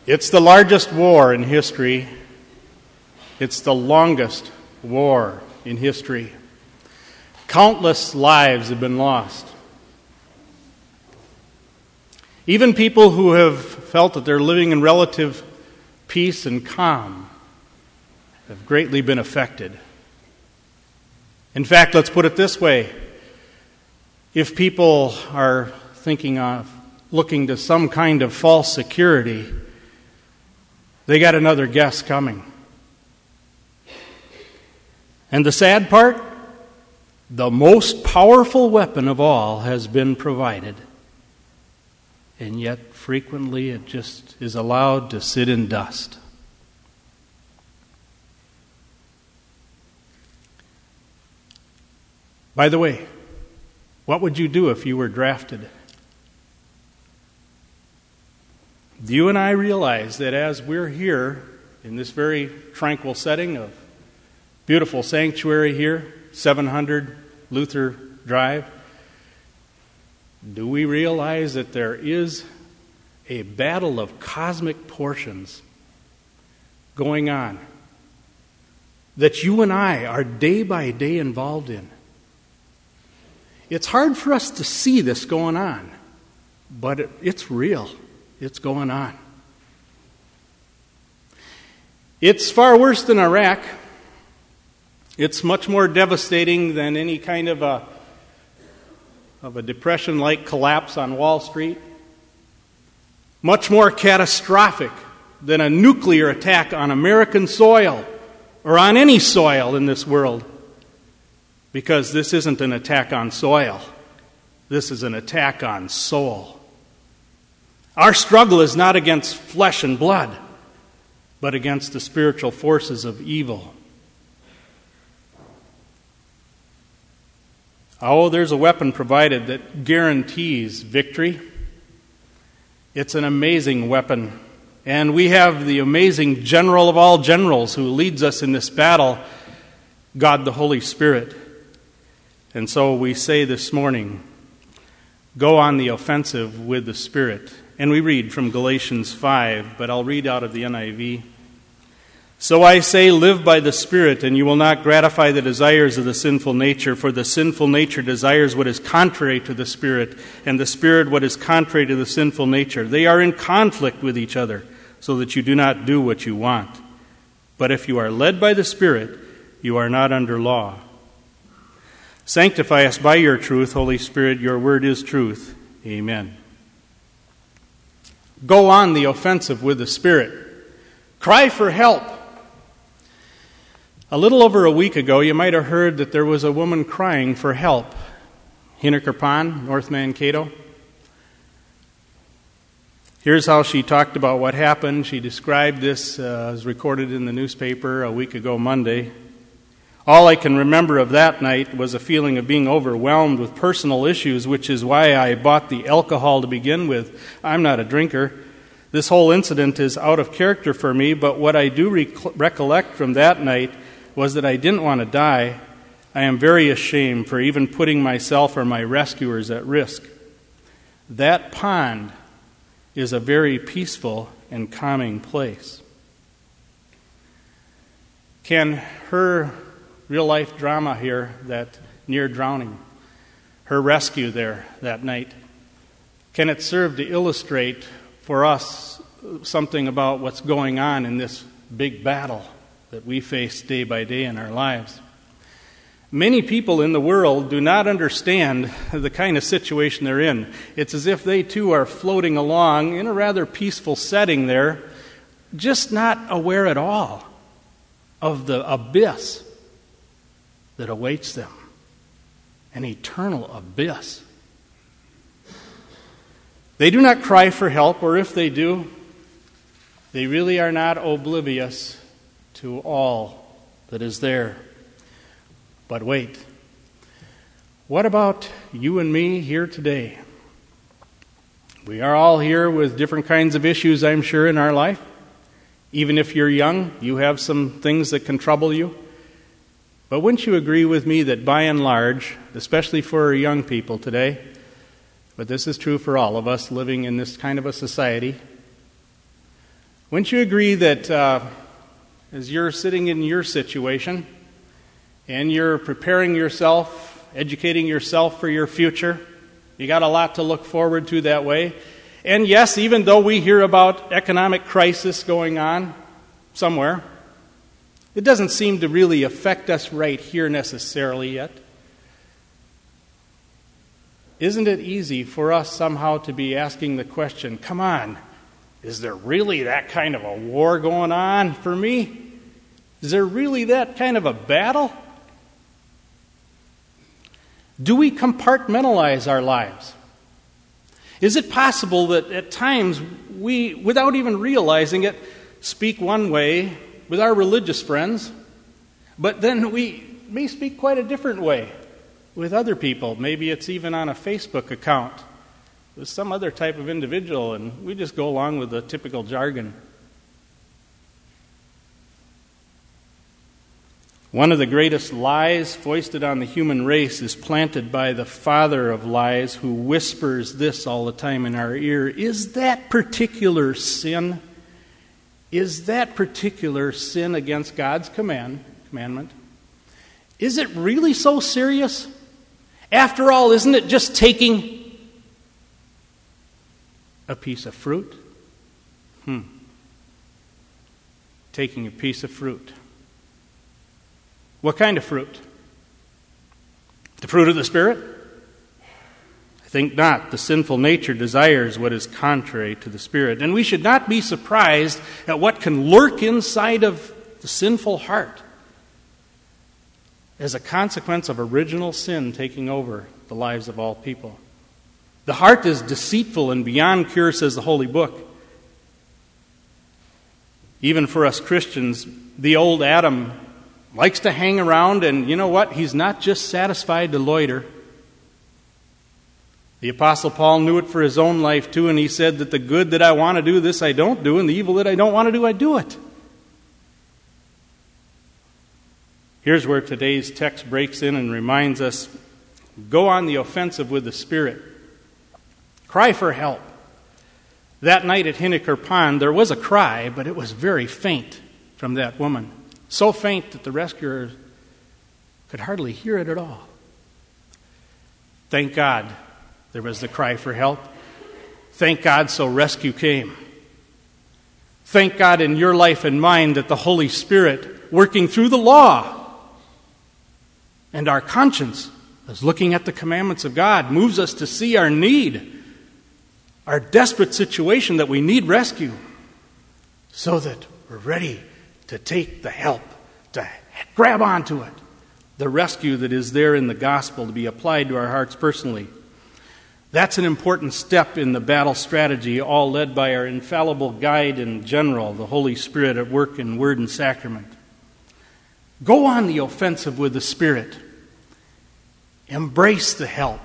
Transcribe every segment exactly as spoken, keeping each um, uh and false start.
It's the largest war in history. It's the longest war in history. Countless lives have been lost. Even people who have felt that they're living in relative peace and calm have greatly been affected. In fact, let's put it this way. If people are thinking of looking to some kind of false security, they got another guess coming. And the sad part, the most powerful weapon of all has been provided. And yet, frequently, it just is allowed to sit in dust. By the way, what would you do if you were drafted? Do you and I realize that as we're here in this very tranquil setting of beautiful sanctuary here, seven hundred Luther Drive, do we realize that there is a battle of cosmic portions going on that you and I are day by day involved in? It's hard for us to see this going on, but it, it's real. It's going on. It's far worse than Iraq. It's much more devastating than any kind of a of a depression-like collapse on Wall Street. Much more catastrophic than a nuclear attack on American soil or on any soil in this world. Because this isn't an attack on soil. This is an attack on soul. Our struggle is not against flesh and blood, but against the spiritual forces of evil. Oh, there's a weapon provided that guarantees victory. It's an amazing weapon. And we have the amazing general of all generals who leads us in this battle, God the Holy Spirit. And so we say this morning, go on the offensive with the Spirit. And we read from Galatians five, but I'll read out of the N I V. So I say, live by the Spirit, and you will not gratify the desires of the sinful nature, for the sinful nature desires what is contrary to the Spirit, and the Spirit what is contrary to the sinful nature. They are in conflict with each other, so that you do not do what you want. But if you are led by the Spirit, you are not under law. Sanctify us by your truth, Holy Spirit, your word is truth. Amen. Go on the offensive with the Spirit. Cry for help. A little over a week ago, you might have heard that there was a woman crying for help. Henniker Pond, North Mankato. Here's how she talked about what happened. She described this uh, as recorded in the newspaper a week ago Monday. All I can remember of that night was a feeling of being overwhelmed with personal issues, which is why I bought the alcohol to begin with. I'm not a drinker. This whole incident is out of character for me, but what I do rec- recollect from that night was that I didn't want to die. I am very ashamed for even putting myself or my rescuers at risk. That pond is a very peaceful and calming place. Can her real-life drama here, that near drowning, her rescue there that night, can it serve to illustrate for us something about what's going on in this big battle that we face day by day in our lives? Many people in the world do not understand the kind of situation they're in. It's as if they too are floating along in a rather peaceful setting there, just not aware at all of the abyss that awaits them, an eternal abyss. They do not cry for help, or if they do, they really are not oblivious to all that is there. But wait, what about you and me here today? We are all here with different kinds of issues, I'm sure, in our life. Even if you're young, you have some things that can trouble you. But wouldn't you agree with me that by and large, especially for young people today, but this is true for all of us living in this kind of a society, Wouldn't you agree that uh, as you're sitting in your situation and you're preparing yourself, educating yourself for your future, you got a lot to look forward to that way? And yes, even though we hear about economic crisis going on somewhere, it doesn't seem to really affect us right here necessarily yet. Isn't it easy for us somehow to be asking the question, come on, is there really that kind of a war going on for me? Is there really that kind of a battle? Do we compartmentalize our lives? Is it possible that at times we, without even realizing it, speak one way with our religious friends, but then we may speak quite a different way with other people? Maybe it's even on a Facebook account with some other type of individual, and we just go along with the typical jargon. One of the greatest lies foisted on the human race is planted by the father of lies, who whispers this all the time in our ear. Is that particular sin, is that particular sin against God's command, commandment, is it really so serious? After all, isn't it just taking a piece of fruit? Hmm. Taking a piece of fruit. What kind of fruit? The fruit of the Spirit? I think not. The sinful nature desires what is contrary to the Spirit. And we should not be surprised at what can lurk inside of the sinful heart as a consequence of original sin taking over the lives of all people. The heart is deceitful and beyond cure, says the Holy Book. Even for us Christians, the old Adam likes to hang around, and you know what? He's not just satisfied to loiter. The Apostle Paul knew it for his own life too, and he said that the good that I want to do, this I don't do, and the evil that I don't want to do, I do it. Here's where today's text breaks in and reminds us, go on the offensive with the Spirit. Cry for help. That night at Hinniker Pond, there was a cry, but it was very faint from that woman. So faint that the rescuer could hardly hear it at all. Thank God there was the cry for help. Thank God so rescue came. Thank God in your life and mine that the Holy Spirit, working through the law and our conscience, as looking at the commandments of God, moves us to see our need, our desperate situation that we need rescue, so that we're ready to take the help, to grab onto it, the rescue that is there in the gospel to be applied to our hearts personally. That's an important step in the battle strategy, all led by our infallible guide and general, the Holy Spirit at work in word and sacrament. Go on the offensive with the Spirit. Embrace the help.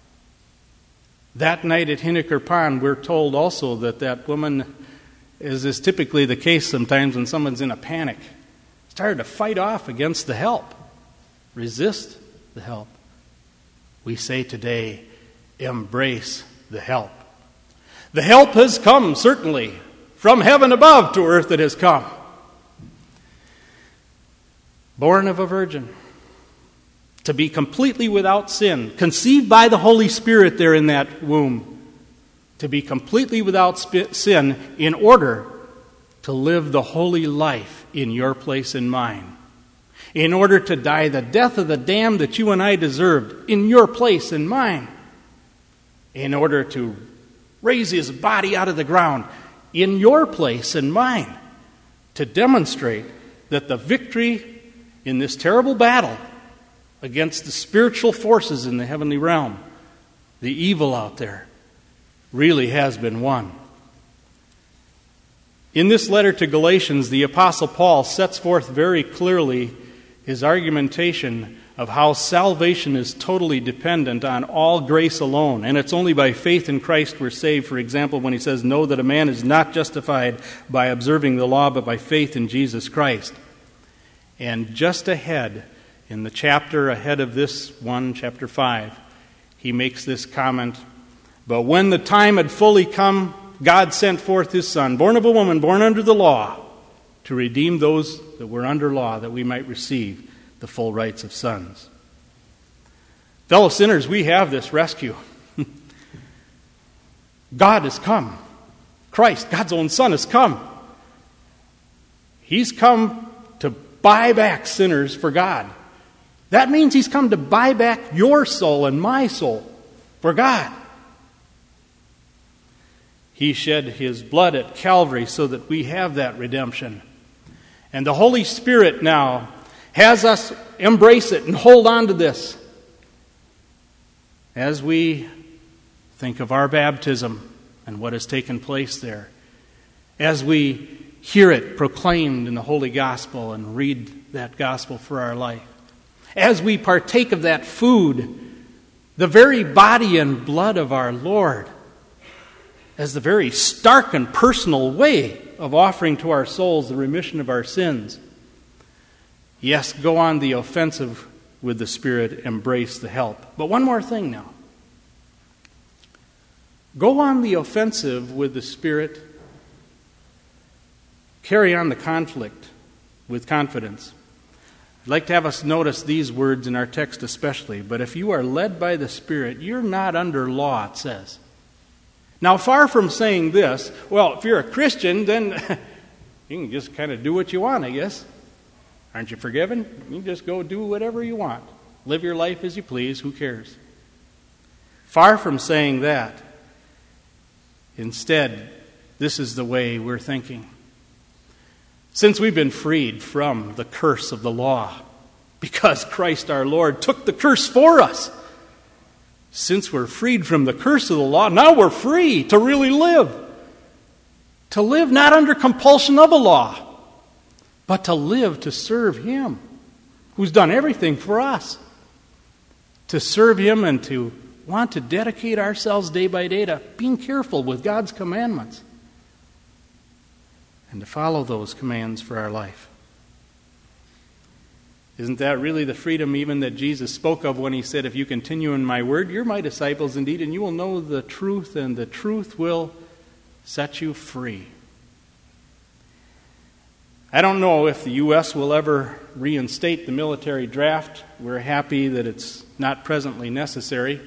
That night at Hinniker Pond, we're told also that that woman, as is typically the case sometimes when someone's in a panic, started to fight off against the help, resist the help. We say today, embrace the help. The help has come, certainly, from heaven above to earth it has come. Born of a virgin, to be completely without sin, conceived by the Holy Spirit there in that womb, to be completely without sin in order to live the holy life in your place and mine, in order to die the death of the damned that you and I deserved in your place and mine, in order to raise his body out of the ground in your place and mine, to demonstrate that the victory in this terrible battle against the spiritual forces in the heavenly realm, the evil out there, really has been won. In this letter to Galatians, the Apostle Paul sets forth very clearly his argumentation of how salvation is totally dependent on all grace alone, and it's only by faith in Christ we're saved. For example, when he says, "Know that a man is not justified by observing the law, but by faith in Jesus Christ." And just ahead, in the chapter ahead of this one, chapter five, he makes this comment, "But when the time had fully come, God sent forth his Son, born of a woman, born under the law, to redeem those that were under law, that we might receive the full rights of sons. Fellow sinners, we have this rescue. God has come. Christ, God's own Son, has come. He's come to buy back sinners for God. That means he's come to buy back your soul and my soul for God. He shed his blood at Calvary so that we have that redemption. And the Holy Spirit now has us embrace it and hold on to this as we think of our baptism and what has taken place there, as we hear it proclaimed in the Holy Gospel and read that gospel for our life, as we partake of that food, the very body and blood of our Lord, as the very stark and personal way of offering to our souls the remission of our sins. Yes, go on the offensive with the Spirit, embrace the help. But one more thing now. Go on the offensive with the Spirit. Carry on the conflict with confidence. I'd like to have us notice these words in our text especially. But if you are led by the Spirit, you're not under law, it says. Now, far from saying this, well, if you're a Christian, then you can just kind of do what you want, I guess. Aren't you forgiven? You can just go do whatever you want. Live your life as you please. Who cares? Far from saying that. Instead, this is the way we're thinking. Since we've been freed from the curse of the law, because Christ our Lord took the curse for us, since we're freed from the curse of the law, now we're free to really live. To live not under compulsion of a law, but to live to serve Him, who's done everything for us. To serve Him and to want to dedicate ourselves day by day to being careful with God's commandments and to follow those commands for our life. Isn't that really the freedom even that Jesus spoke of when he said, if you continue in my word, you're my disciples indeed, and you will know the truth, and the truth will set you free. I don't know if the U S will ever reinstate the military draft. We're happy that it's not presently necessary.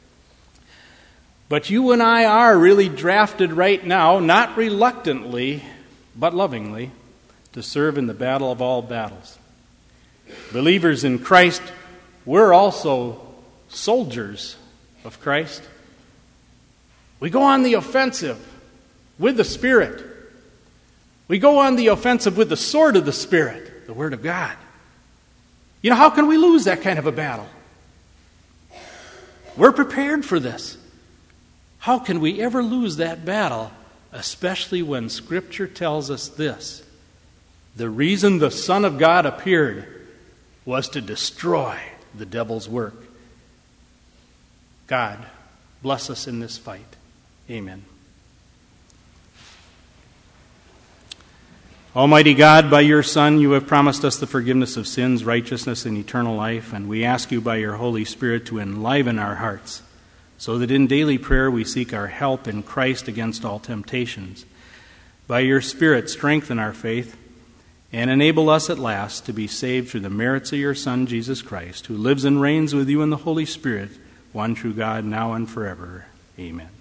But you and I are really drafted right now, not reluctantly, but lovingly, to serve in the battle of all battles. Believers in Christ, we're also soldiers of Christ. We go on the offensive with the Spirit. We go on the offensive with the sword of the Spirit, the Word of God. You know, how can we lose that kind of a battle? We're prepared for this. How can we ever lose that battle, especially when Scripture tells us this? The reason the Son of God appeared was to destroy the devil's work. God, bless us in this fight. Amen. Almighty God, by your Son, you have promised us the forgiveness of sins, righteousness, and eternal life, and we ask you by your Holy Spirit to enliven our hearts, so that in daily prayer we seek our help in Christ against all temptations. By your Spirit, strengthen our faith, and enable us at last to be saved through the merits of your Son, Jesus Christ, who lives and reigns with you in the Holy Spirit, one true God, now and forever. Amen.